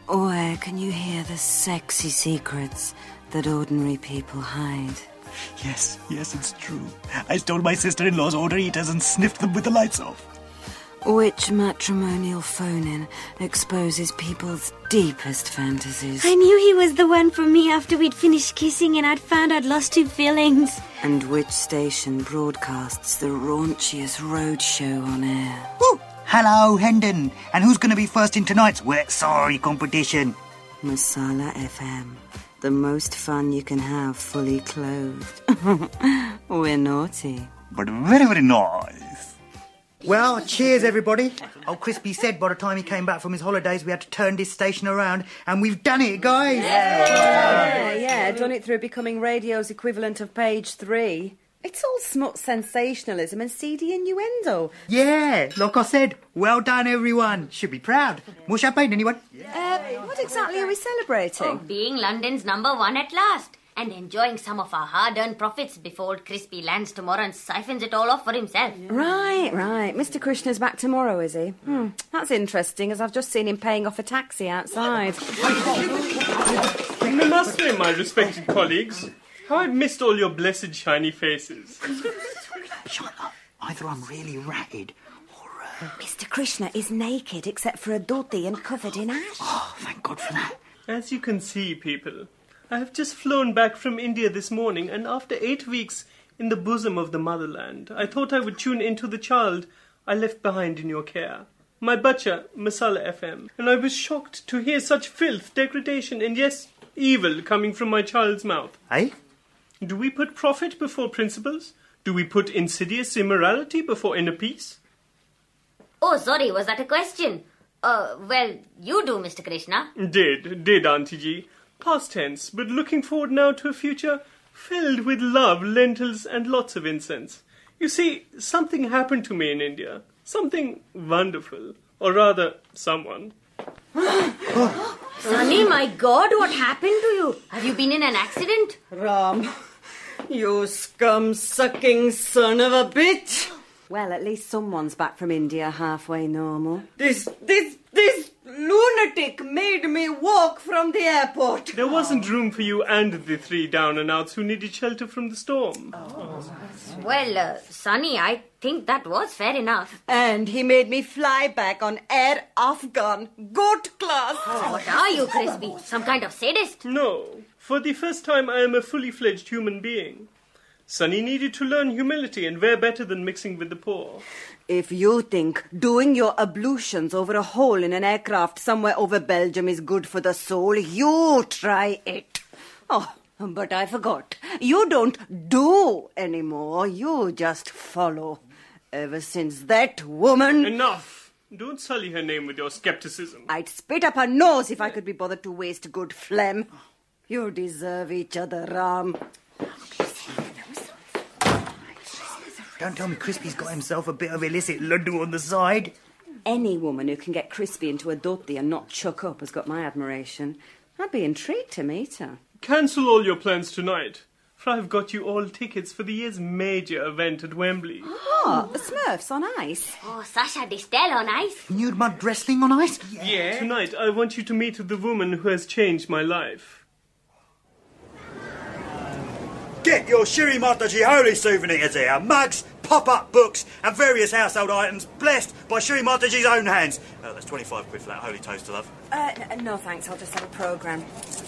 Where can you hear the sexy secrets that ordinary people hide? Yes, it's true. I stole my sister-in-law's order eaters and sniffed them with the lights off. Which matrimonial phone-in exposes people's deepest fantasies? I knew he was the one for me after we'd finished kissing and I'd found I'd lost 2 feelings. And which station broadcasts the raunchiest roadshow on air? Woo! Hello, Hendon. And who's going to be first in tonight's Wet Sorry competition? Masala FM. The most fun you can have fully clothed. We're naughty. But very, very nice. Well, cheers, everybody. Old Crispy said by the time he came back from his holidays we had to turn this station around, and we've done it, guys. Yeah, done it through becoming radio's equivalent of Page 3. It's all smut sensationalism and seedy innuendo. Yeah, like I said, well done, everyone. Should be proud. More champagne, anyone? What exactly are we celebrating? Being London's #1 at last. And enjoying some of our hard-earned profits before old Crispy lands tomorrow and siphons it all off for himself. Right. Mr. Krishna's back tomorrow, is he? That's interesting, as I've just seen him paying off a taxi outside. Namaste, my respected colleagues. How I've missed all your blessed shiny faces. Shut up. Either I'm really ratted or... Mr. Krishna is naked except for a dhoti and covered in ash. Oh, thank God for that. As you can see, people, I have just flown back from India this morning, and after 8 weeks in the bosom of the motherland, I thought I would tune into the child I left behind in your care. My butcher, Masala FM, and I was shocked to hear such filth, degradation, and yes, evil coming from my child's mouth. Eh? Do we put profit before principles? Do we put insidious immorality before inner peace? Oh, sorry, was that a question? Well, you do, Mr. Krishna. Did, Auntie G. Past tense, but looking forward now to a future filled with love, lentils, and lots of incense. You see, something happened to me in India. Something wonderful. Or rather, someone. Sonny, my God, what happened to you? Have you been in an accident? Ram, you scum-sucking son of a bitch. Well, at least someone's back from India halfway normal. This lunatic made me walk from the airport. There wasn't room for you and the 3 down-and-outs who needed shelter from the storm. Well, Sonny, I think that was fair enough. And he made me fly back on Air Afghan, goat class. What are you, Crispy? Some kind of sadist? No. For the first time, I am a fully fledged human being. Sonny needed to learn humility, and where better than mixing with the poor? If you think doing your ablutions over a hole in an aircraft somewhere over Belgium is good for the soul, you try it. Oh, but I forgot. You don't do anymore. You just follow. Ever since that woman... Enough! Don't sully her name with your skepticism. I'd spit up her nose if I could be bothered to waste good phlegm. You deserve each other, Ram. Don't tell me Crispy's got himself a bit of illicit laddu on the side. Any woman who can get Crispy into a dhoti and not chuck up has got my admiration. I'd be intrigued to meet her. Cancel all your plans tonight, for I've got you all tickets for the year's major event at Wembley. Oh, the Smurfs on ice. Oh, Sasha Distel on ice. Nude mud wrestling on ice? Yeah. Tonight, I want you to meet the woman who has changed my life. Get your Shri Mataji holy souvenirs here. Mugs, pop-up books and various household items blessed by Shri Mataji's own hands. That's 25 quid for that holy toaster, love. No thanks, I'll just have a programme.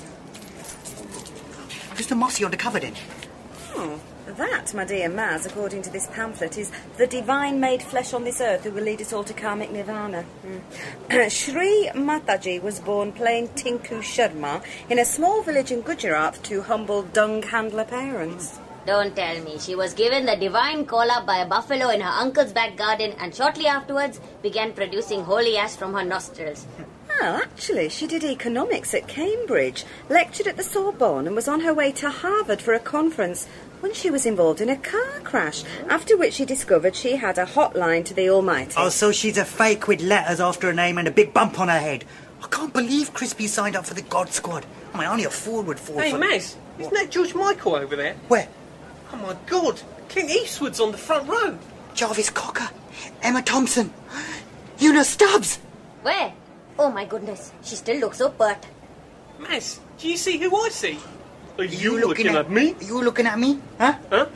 Who's the mossy on the cover then? Oh, that, my dear Maz, according to this pamphlet, is the divine made flesh on this earth who will lead us all to karmic nirvana. Shri Mataji was born plain Tinku Sharma in a small village in Gujarat to humble dung handler parents. Don't tell me. She was given the divine call-up by a buffalo in her uncle's back garden and shortly afterwards began producing holy ash from her nostrils. Well, actually, she did economics at Cambridge, lectured at the Sorbonne and was on her way to Harvard for a conference when she was involved in a car crash, after which she discovered she had a hotline to the Almighty. Oh, so she's a fake with letters after her name and a big bump on her head. I can't believe Crispy signed up for the God Squad. I mean, only a forward would fall Hey, for... Maz, isn't that George Michael over there? Where? Oh, my God. Clint Eastwood's on the front row. Jarvis Cocker, Emma Thompson, Una Stubbs. Where? Oh my goodness, she still looks so pert. Maz, do you see who I see? Are you looking at me? Are you looking at me? Huh?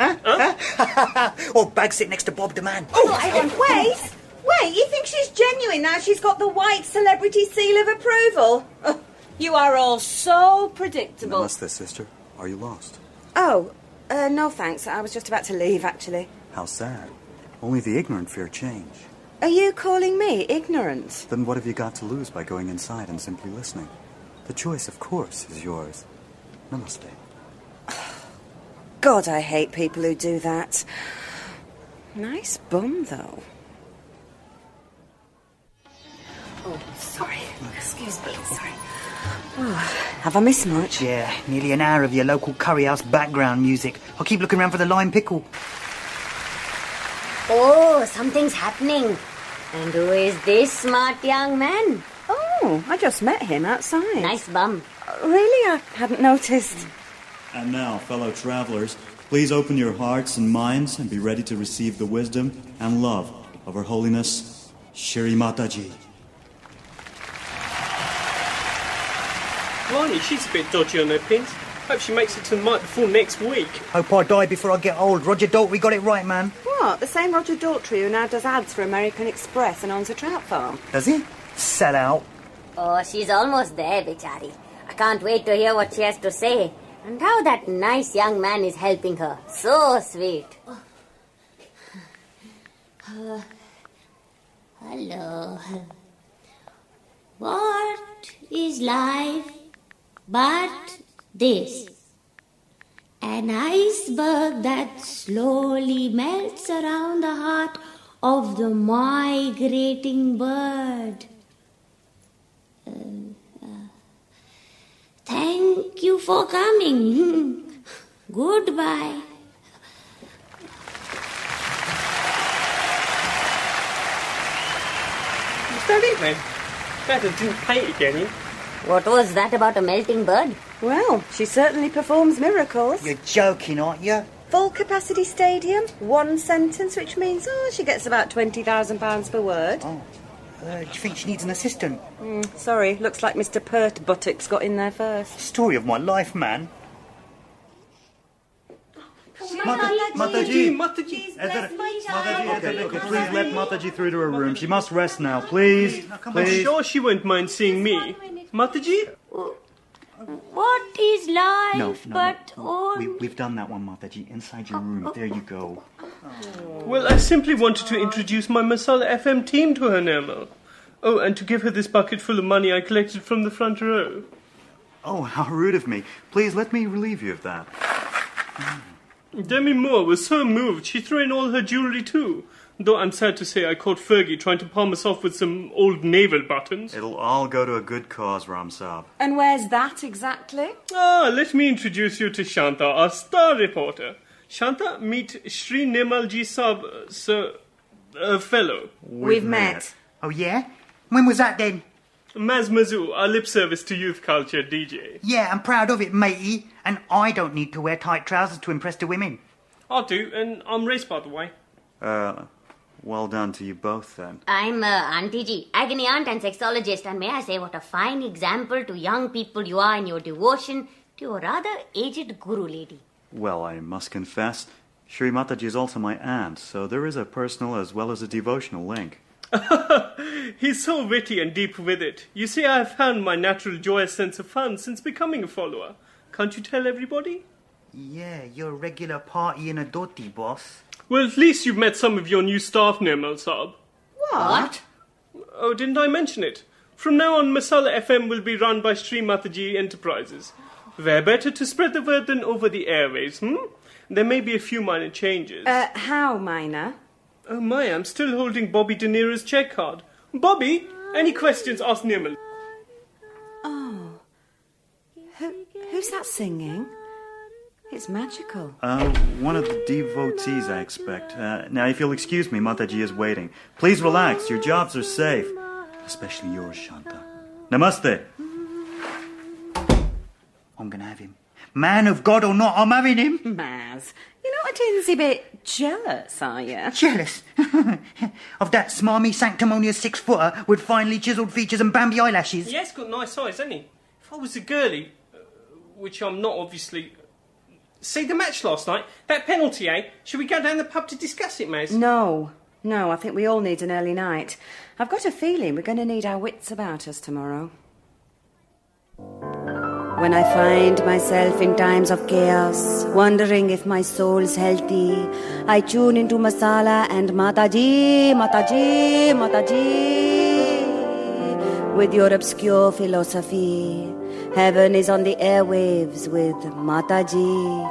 Or Bag sit next to Bob the man. Wait, you think she's genuine now she's got the white celebrity seal of approval? Oh, you are all so predictable. Namaste, sister. Are you lost? Oh, no thanks. I was just about to leave, actually. How sad. Only the ignorant fear change. Are you calling me ignorant? Then what have you got to lose by going inside and simply listening? The choice, of course, is yours. Namaste. God, I hate people who do that. Nice bum, though. Oh, sorry. Excuse me, sorry. Oh, have I missed much? Yeah, nearly an hour of your local curry house background music. I'll keep looking around for the lime pickle. Oh, something's happening. And who is this smart young man? Oh, I just met him outside. Nice bum. Really? I hadn't noticed. And now, fellow travelers, please open your hearts and minds and be ready to receive the wisdom and love of Her Holiness Shri Mataji. Blimey, she's a bit dodgy on her pins. Hope she makes it to the mic before next week. Hope I die before I get old. Roger Daltrey got it right, man. What? The same Roger Daltrey who now does ads for American Express and owns a trout farm? Does he? Sell out. Oh, she's almost there, bichari. I can't wait to hear what she has to say. And how that nice young man is helping her. So sweet. Hello. What is life but this? An iceberg that slowly melts around the heart of the migrating bird. Thank you for coming. Goodbye. Is that it then? Dada didn't paint again, eh? What was that about a melting bird? Well, she certainly performs miracles. You're joking, aren't you? Full capacity stadium, one sentence, which means, she gets about £20,000 per word. Oh. Do you think she needs an assistant? Sorry, looks like Mr. Pert Buttocks got in there first. Story of my life, man. Mataji! Mataji! Please let Mataji through to her room. She must rest now. Please. I'm sure she won't mind seeing me. Mataji? What is life No. but all... We've done that one, Mataji. Inside your room. There you go. Well, I simply wanted to introduce my Masala FM team to her, Nirmal. Oh, and to give her this bucket full of money I collected from the front row. Oh, how rude of me. Please let me relieve you of that. Demi Moore was so moved she threw in all her jewellery too. Though I'm sad to say I caught Fergie trying to palm us off with some old naval buttons. It'll all go to a good cause, Ram Saab. And where's that exactly? Let me introduce you to Shanta, our star reporter. Shanta, meet Shri Nirmalji Saab, sir, fellow. We've met. Oh, yeah? When was that then? Maz Mazoo, our lip service to youth culture DJ. Yeah, I'm proud of it, matey. And I don't need to wear tight trousers to impress the women. I do, and I'm race, by the way. Well done to you both, then. I'm Auntie G, agony aunt and sexologist, and may I say what a fine example to young people you are in your devotion to your rather aged guru lady. Well, I must confess, Shri Mataji is also my aunt, so there is a personal as well as a devotional link. He's so witty and deep with it. You see, I have found my natural joyous sense of fun since becoming a follower. Can't you tell everybody? Yeah, you're a regular party in a dhoti, boss. Well, at least you've met some of your new staff, Nirmal Saab. What? Oh, didn't I mention it? From now on, Masala FM will be run by Shri Mataji Enterprises. Where better to spread the word than over the airwaves, There may be a few minor changes. How minor? Oh my, I'm still holding Bobby De Niro's check card. Bobby, any questions? Ask Nirmal. Oh. Who's that singing? It's magical. One of the devotees, I expect. Now, if you'll excuse me, Mataji is waiting. Please relax, your jobs are safe. Especially yours, Shanta. Namaste. I'm gonna have him. Man of God or not, I'm having him. Maz, you're not a tinsy bit jealous, are you? Jealous of that smarmy, sanctimonious 6-footer with finely chiselled features and Bambi eyelashes. Yeah, he's got nice eyes, hasn't he? If I was a girlie, which I'm not, obviously... See the match last night? That penalty, eh? Should we go down the pub to discuss it, Maz? No, I think we all need an early night. I've got a feeling we're going to need our wits about us tomorrow. When I find myself in times of chaos, wondering if my soul's healthy, I tune into Masala and Mataji, Mataji, Mataji. With your obscure philosophy, heaven is on the airwaves with Mataji.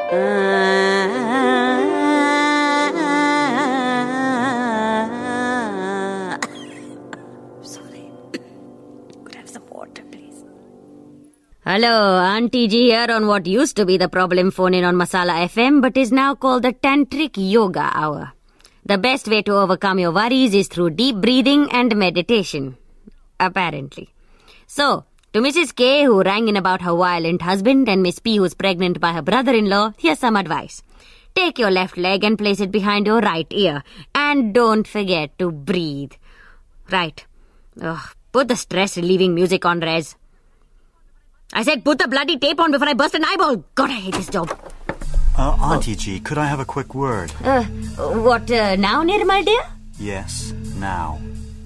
Sorry. Could I have some water, please? Hello, Auntie G here on what used to be the problem phone in on Masala FM but is now called the Tantric Yoga Hour. The best way to overcome your worries is through deep breathing and meditation. Apparently. So, to Mrs. K, who rang in about her violent husband, and Miss P, who's pregnant by her brother-in-law, here's some advice. Take your left leg and place it behind your right ear. And don't forget to breathe. Right. Put the stress-relieving music on, Rez. I said put the bloody tape on before I burst an eyeball. God, I hate this job. Auntie G, could I have a quick word? What, now, Nirmal dear? Yes, now.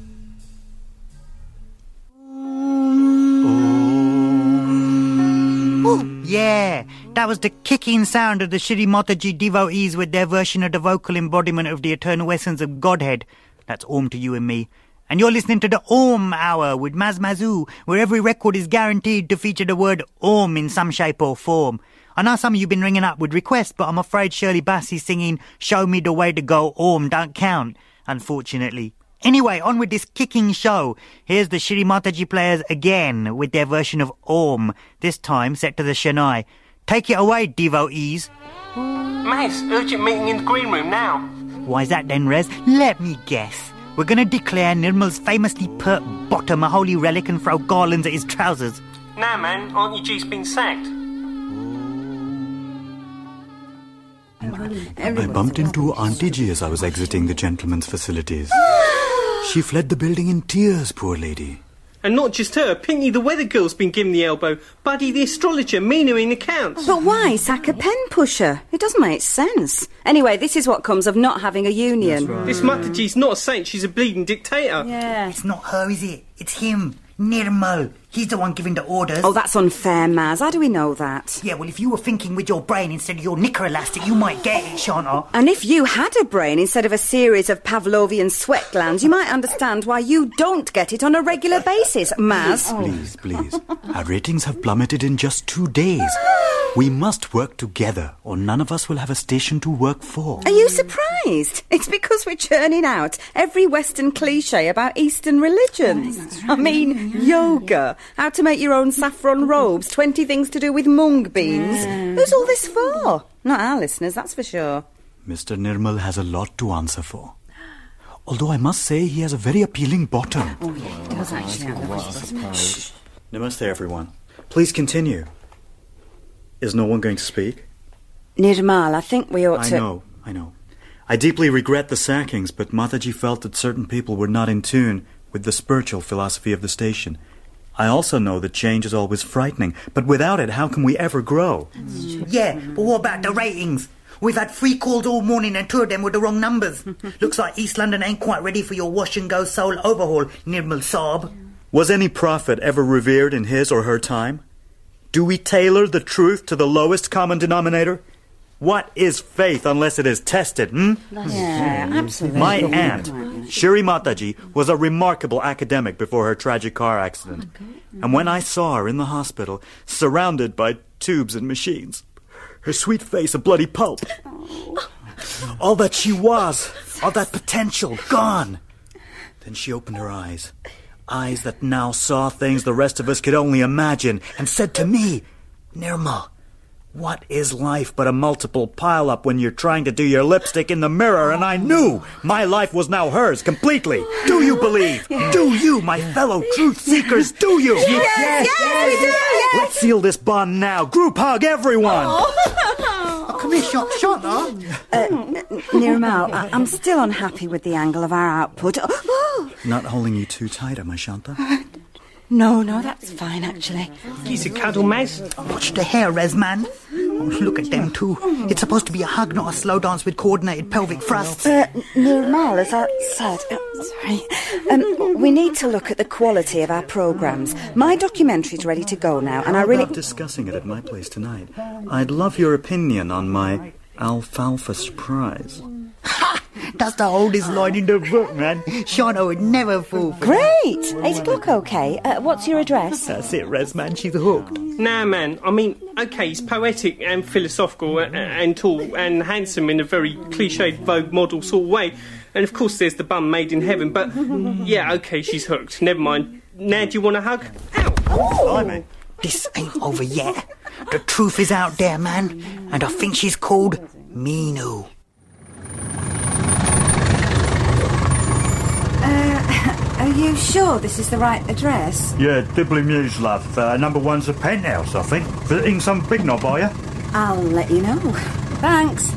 Yeah, that was the kicking sound of the Shri Mataji devotees with their version of the vocal embodiment of the eternal essence of Godhead. That's Om to you and me. And you're listening to the Om Hour with Maz Mazu, where every record is guaranteed to feature the word Om in some shape or form. I know some of you have been ringing up with requests, but I'm afraid Shirley Bassey singing Show Me the Way to Go Om don't count, unfortunately. Anyway, on with this kicking show. Here's the Shri Mataji players again with their version of Om, this time set to the Shehnai. Take it away, devotees. Maz, urgent meeting in the green room now. Why is that then, Rez? Let me guess. We're going to declare Nirmal's famously pert bottom a holy relic and throw garlands at his trousers. Nah, man, Auntie G's been sacked. I bumped into Auntie G as I was exiting the gentleman's facilities. She fled the building in tears, poor lady. And not just her, Pinky the weather girl's been given the elbow, Buddy the astrologer, Mina in accounts. But why sack a pen pusher? It doesn't make sense. Anyway, this is what comes of not having a union. Right. This Mataji's not a saint, she's a bleeding dictator. Yeah. It's not her, is it? It's him. Nirmal. He's the one giving the orders. Oh, that's unfair, Maz. How do we know that? Yeah, well, if you were thinking with your brain instead of your knicker elastic, you might get it, Shanta. And if you had a brain instead of a series of Pavlovian sweat glands, you might understand why you don't get it on a regular basis, Maz. Please. Our ratings have plummeted in just 2 days. We must work together, or none of us will have a station to work for. Are you surprised? It's because we're churning out every Western cliché about Eastern religions. I mean, yoga, how to make your own saffron robes, 20 things to do with mung beans. Who's all this for? Not our listeners, that's for sure. Mr. Nirmal has a lot to answer for. Although I must say he has a very appealing bottom. Oh, yeah, he does actually. Namaste, everyone. Please continue. Is no one going to speak? Nirmal, I think we ought to... I know. I deeply regret the sackings, but Mataji felt that certain people were not in tune with the spiritual philosophy of the station. I also know that change is always frightening, but without it, how can we ever grow? Yeah, but what about the ratings? We've had 3 calls all morning and 2 of them with the wrong numbers. Looks like East London ain't quite ready for your wash-and-go soul overhaul, Nirmal Saab. Was any prophet ever revered in his or her time? Do we tailor the truth to the lowest common denominator? What is faith unless it is tested, Yeah, absolutely. My aunt, Shri Mataji, was a remarkable academic before her tragic car accident. And when I saw her in the hospital, surrounded by tubes and machines, her sweet face a bloody pulp, all that she was, all that potential, gone. Then she opened her eyes. Eyes that now saw things the rest of us could only imagine, and said to me, Nirmal, What is life but a multiple pile-up when you're trying to do your lipstick in the mirror? And I knew my life was now hers completely. Do you believe? Do you, my fellow truth seekers, do you? Yes, we do, yes. Let's seal this bond now. Group hug, everyone. Come here, Shanta. Nirmal, I'm still unhappy with the angle of our output. Not holding you too tight, am I, Shanta? No, that's fine, actually. He's a cuddle mouse. Watch the hair, Resman. Oh, look at them two. It's supposed to be a hug, not a slow dance with coordinated pelvic thrusts. Nirmal, as I said, we need to look at the quality of our programmes. My documentary's ready to go now, and I really... How about discussing it at my place tonight? I'd love your opinion on my alfalfa surprise. Ha! That's the oldest line in the book, man. Shanta would never fall for Great! 8 o'clock, OK. What's your address? That's it, Resman. She's hooked. Nah, man. I mean, OK, he's poetic and philosophical and tall and handsome in a very cliched Vogue model sort of way. And of course there's the bum made in heaven. But, yeah, OK, she's hooked. Never mind. Now do you want a hug? Ow! Blimey. This ain't over yet. The truth is out there, man. And I think she's called Minu. Are you sure this is the right address? Yeah, Dibley Mews, love. Number 1's a penthouse, I think. Visiting some big knob, are you? I'll let you know. Thanks.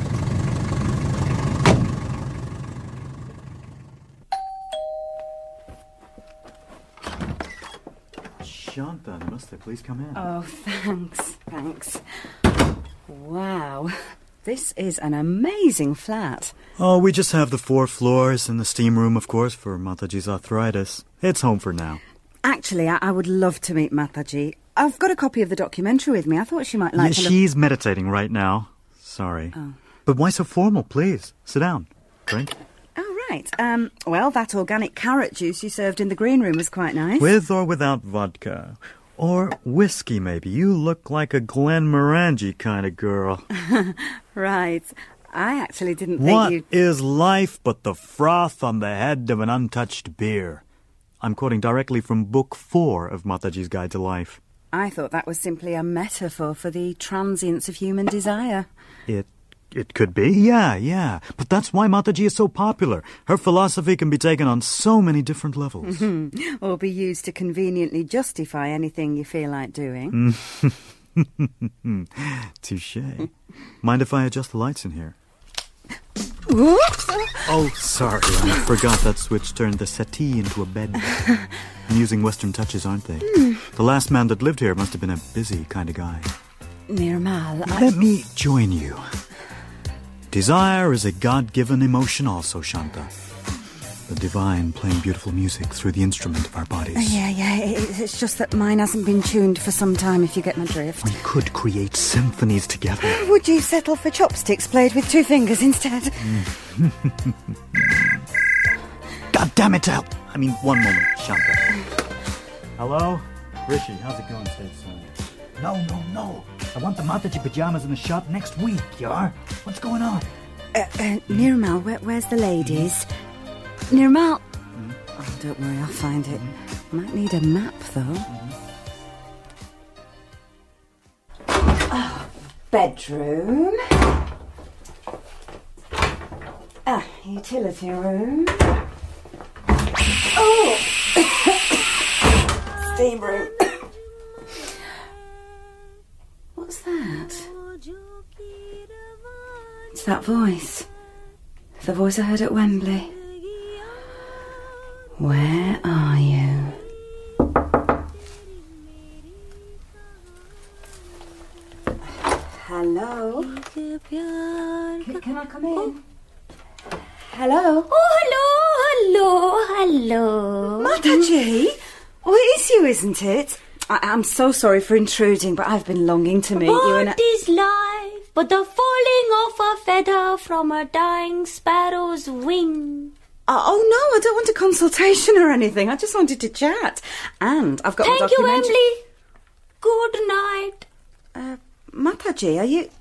Shanta, must they please come in? Oh, thanks. Wow. This is an amazing flat. Oh, we just have the 4 floors and the steam room, of course, for Mataji's arthritis. It's home for now. Actually, I would love to meet Mataji. I've got a copy of the documentary with me. I thought she might like to look... She's meditating right now. Sorry. Oh. But why so formal, please? Sit down. Drink. Oh, right. Well, that organic carrot juice you served in the green room was quite nice. With or without vodka? Or whiskey, maybe. You look like a Glen Morangi kind of girl. Right. I actually didn't think What you'd... is life but the froth on the head of an untouched beer? I'm quoting directly from Book 4 of Mataji's Guide to Life. I thought that was simply a metaphor for the transience of human desire. It could be, yeah. But that's why Mataji is so popular. Her philosophy can be taken on so many different levels. Or be used to conveniently justify anything you feel like doing. Touché. Mind if I adjust the lights in here? Whoops! Oh, sorry. I forgot that switch turned the settee into a bed. Amusing Western touches, aren't they? The last man that lived here must have been a busy kind of guy. Nirmal, Let me join you. Desire is a God-given emotion also, Shanta. The divine playing beautiful music through the instrument of our bodies. Yeah, it's just that mine hasn't been tuned for some time, if you get my drift. We could create symphonies together. Would you settle for chopsticks played with 2 fingers instead? God damn it, Al! I mean, one moment, Shanta. Hello? Rishi, how's it going, stateside? No. I want the Mataji pajamas in the shop next week, Yar. What's going on? Nirmal, where's the ladies? Nirmal... Oh, don't worry, I'll find it. Might need a map, though. Oh, bedroom. Utility room. Oh! Steam room. What's that? It's that voice. The voice I heard at Wembley. Where are you? Hello? Can I come in? Hello? Oh, hello. Mataji? Oh, it is you, isn't it? I'm so sorry for intruding, but I've been longing to meet you and... What is life but the falling of a feather from a dying sparrow's wing? Oh, no, I don't want a consultation or anything. I just wanted to chat. And I've got Thank you, Emily. Good night. Mataji, are you...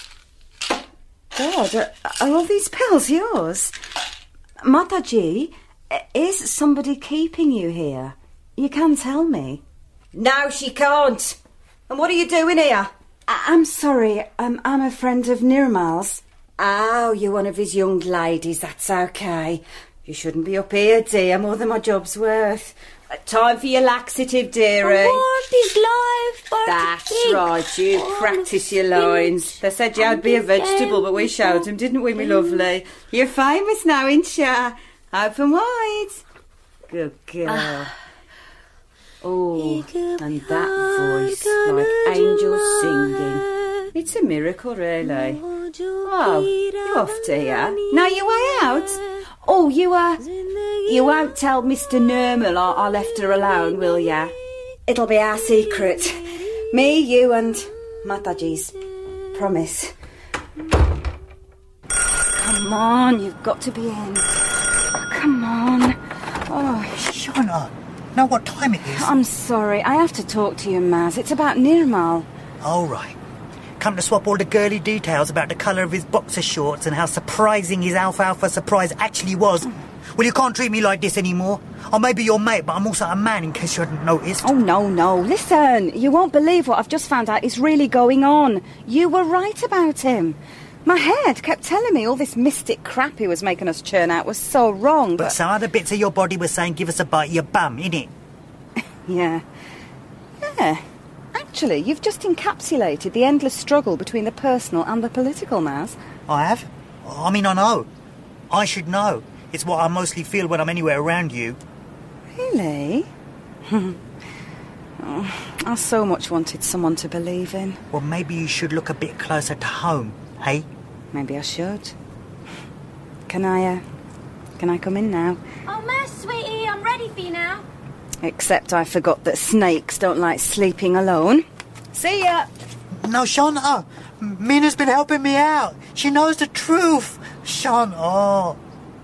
God, are all these pills yours? Mataji, is somebody keeping you here? You can tell me. No, she can't. And what are you doing here? I'm sorry. I'm a friend of Nirmal's. Oh, you're one of his young ladies. That's okay. You shouldn't be up here, dear, more than my job's worth. Time for your laxative, dearie. What is life but That's a cake? right, you practice your lines. They said you'd be a vegetable, but we showed them, didn't we, me lovely? You're famous now, ain't ya? Open wide. Good girl. Oh, and that voice, like angels singing. It's a miracle, really. Oh, you off, dear? Now your way out? Oh, you won't tell Mr. Nirmal I left her alone, will ya? It'll be our secret. Me, you and Mataji's. Promise. Come on, you've got to be in. Come on. Oh, Shauna, know what time it is? I'm sorry. I have to talk to you, Maz. It's about Nirmal. All right. Come to swap all the girly details about the colour of his boxer shorts and how surprising his alfalfa surprise actually was. Well, you can't treat me like this anymore. I may be your mate, but I'm also a man, in case you hadn't noticed. Oh, no. Listen, you won't believe what I've just found out is really going on. You were right about him. My head kept telling me all this mystic crap he was making us churn out was so wrong, But some other bits of your body were saying, give us a bite of your bum, innit? Yeah. Actually, you've just encapsulated the endless struggle between the personal and the political, Maz. I have? I mean, I know. I should know. It's what I mostly feel when I'm anywhere around you. Really? I so much wanted someone to believe in. Well, maybe you should look a bit closer to home, hey? Maybe I should. Can I come in now? Oh, Miss, sweetie, I'm ready for you now. Except I forgot that snakes don't like sleeping alone. See ya! No, Shauna. Mina's been helping me out. She knows the truth. Shauna.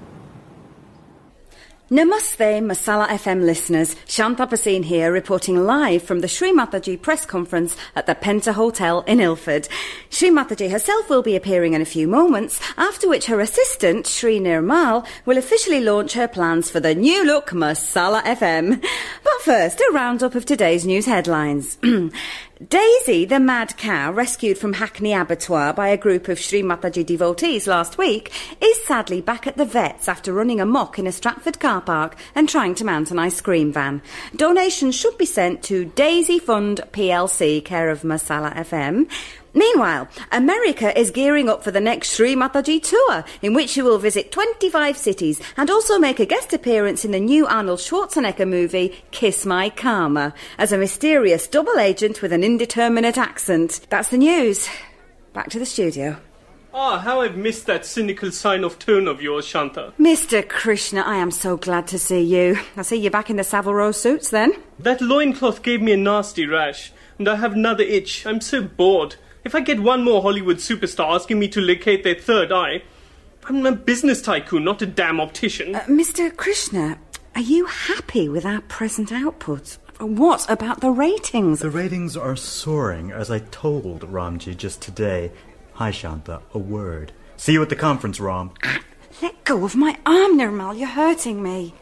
Namaste, Masala FM listeners. Shanta Paseen here, reporting live from the Sri Mataji press conference at the Penta Hotel in Ilford. Sri Mataji herself will be appearing in a few moments, after which her assistant, Sri Nirmal, will officially launch her plans for the new look Masala FM. But first, a roundup of today's news headlines. Daisy, the mad cow rescued from Hackney Abattoir by a group of Sri Mataji devotees last week, is sadly back at the vets after running amok in a Stratford car park and trying to mount an ice cream van. Donations should be sent to Daisy Fund PLC, care of Masala FM. Meanwhile, America is gearing up for the next Sri Mataji tour, in which she will visit 25 cities and also make a guest appearance in the new Arnold Schwarzenegger movie, Kiss My Karma, as a mysterious double agent with an indeterminate accent. That's the news. Back to the studio. Ah, how I've missed that cynical sign of tone of yours, Shanta. Mr. Krishna, I am so glad to see you. I see you back in the Savile Row suits, then. That loincloth gave me a nasty rash, and I have another itch. I'm so bored. If I get one more Hollywood superstar asking me to locate their third eye, I'm a business tycoon, not a damn optician. Mr. Krishna, are you happy with our present output? What about the ratings? The ratings are soaring, as I told Ramji just today. Hi, Shanta. A word. See you at the conference, Ram. Let go of my arm, Nirmal. You're hurting me.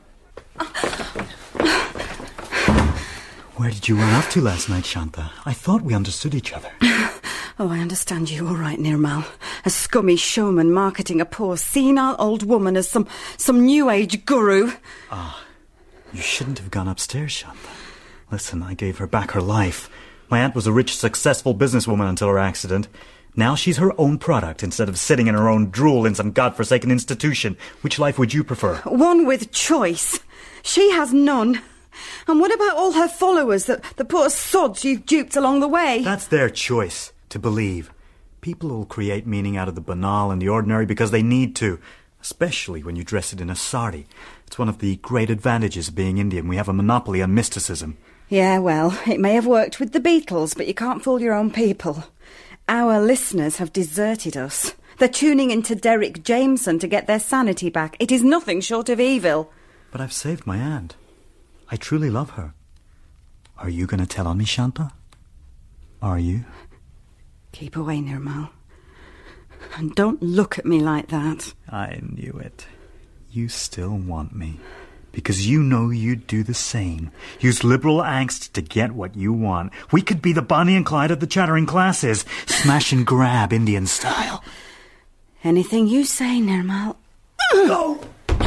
Where did you run off to last night, Shanta? I thought we understood each other. Oh, I understand you all right, Nirmal. A scummy showman marketing a poor, senile old woman as some new age guru. You shouldn't have gone upstairs, Shanta. Listen, I gave her back her life. My aunt was a rich, successful businesswoman until her accident. Now she's her own product instead of sitting in her own drool in some godforsaken institution. Which life would you prefer? One with choice. She has none. And what about all her followers, the poor sods you've duped along the way? That's their choice, to believe. People will create meaning out of the banal and the ordinary because they need to, especially when you dress it in a sari. It's one of the great advantages of being Indian. We have a monopoly on mysticism. Yeah, well, it may have worked with the Beatles, but you can't fool your own people. Our listeners have deserted us. They're tuning into Derek Jameson to get their sanity back. It is nothing short of evil. But I've saved my aunt. I truly love her. Are you going to tell on me, Shanta? Are you? Keep away, Nirmal. And don't look at me like that. I knew it. You still want me. Because you know you'd do the same. Use liberal angst to get what you want. We could be the Bonnie and Clyde of the chattering classes. Smash and grab Indian style. Anything you say, Nirmal. Go!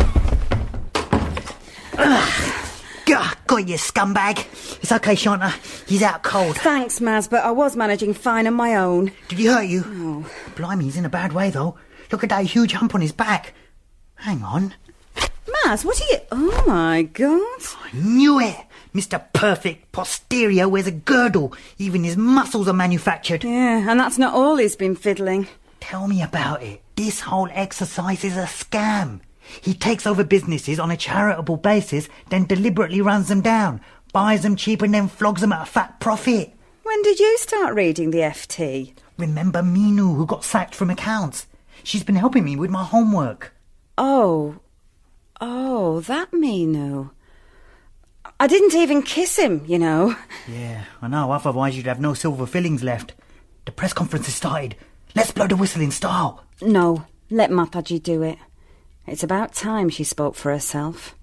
Got you, scumbag. It's okay, Shanta. He's out cold. Thanks, Maz, but I was managing fine on my own. Did he hurt you? No. Blimey, he's in a bad way, though. Look at that huge hump on his back. Hang on. Maz, what are you... Oh, my God. I knew it. Mr. Perfect Posterior wears a girdle. Even his muscles are manufactured. Yeah, and that's not all he's been fiddling. Tell me about it. This whole exercise is a scam. He takes over businesses on a charitable basis, then deliberately runs them down, buys them cheap and then flogs them at a fat profit. When did you start reading the FT? Remember Minu, who got sacked from accounts? She's been helping me with my homework. Oh, that Minu. I didn't even kiss him, you know. Yeah, I know, otherwise you'd have no silver fillings left. The press conference has started. Let's blow the whistle in style. No, let Mataji do it. It's about time she spoke for herself.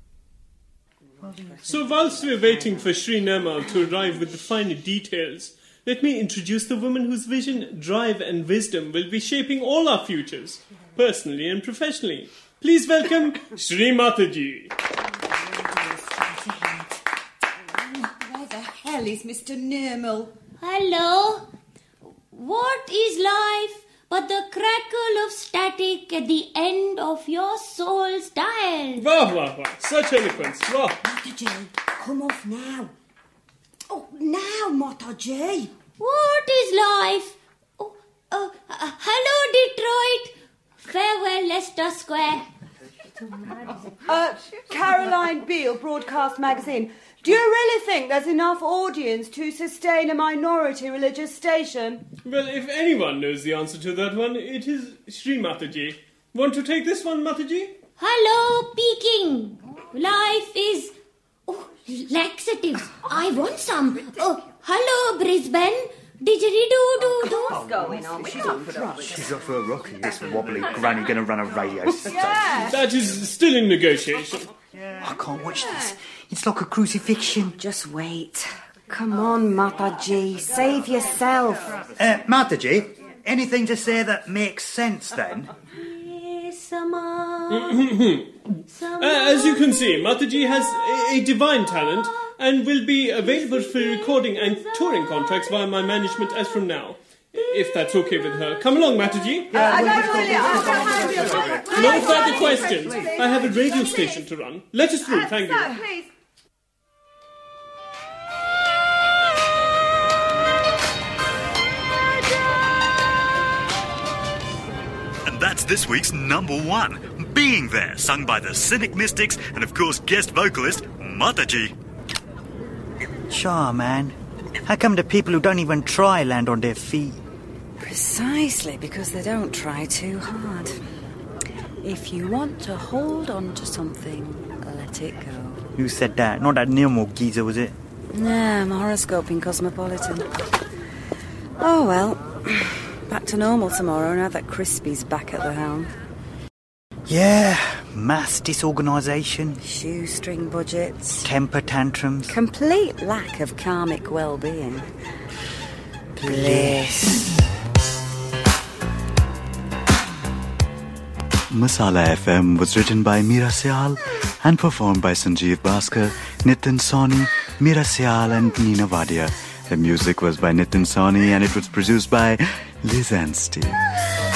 So whilst we're waiting for Sri Nirmal to arrive with the finer details, let me introduce the woman whose vision, drive and wisdom will be shaping all our futures, personally and professionally. Please welcome Sri Mataji. Where the hell is Mr. Nirmal? Hello. What is life but the crackle of static at the end of your soul's dial? Wah, wah, wah. Such eloquence. Wah. Mataji, come off now. Oh, now, Mataji. What is life? Hello, Detroit. Farewell, Leicester Square. Caroline Beale, Broadcast Magazine. Do you really think there's enough audience to sustain a minority religious station? Well, if anyone knows the answer to that one, it is Sri Mataji. Want to take this one, Mataji? Hello, Peking. Life is... Oh, laxatives. I want some. Oh, hello, Brisbane. Didgeridoo-doo-doo. What's going on? She's up for that. She's up for a rocky, this wobbly granny gonna run a radio station. Yeah. That is still in negotiation. I can't watch this. It's like a crucifixion. Just wait. Come on, Mataji. Save yourself. Mataji, anything to say that makes sense then? As you can see, Mataji has a divine talent and will be available for recording and touring contracts via my management as from now. If that's okay with her. Come along, Mataji. No further questions. I have a radio station to run. Let us through, thank you. Please. And that's this week's number one, Being There, sung by the Cynic Mystics and, of course, guest vocalist Mataji. Sure, man. How come the people who don't even try land on their feet? Precisely because they don't try too hard. If you want to hold on to something, let it go. Who said that? Not that Nirmal geezer, was it? Nah, I'm horoscoping Cosmopolitan. Oh well, back to normal tomorrow now that Crispy's back at the helm. Yeah, mass disorganisation. Shoestring budgets. Temper tantrums. Complete lack of karmic well-being. Bliss. Masala FM was written by Meera Syal and performed by Sanjeev Bhaskar, Nitin Sawhney, Meera Syal and Nina Wadia. The music was by Nitin Sawhney and it was produced by Liz Anstey.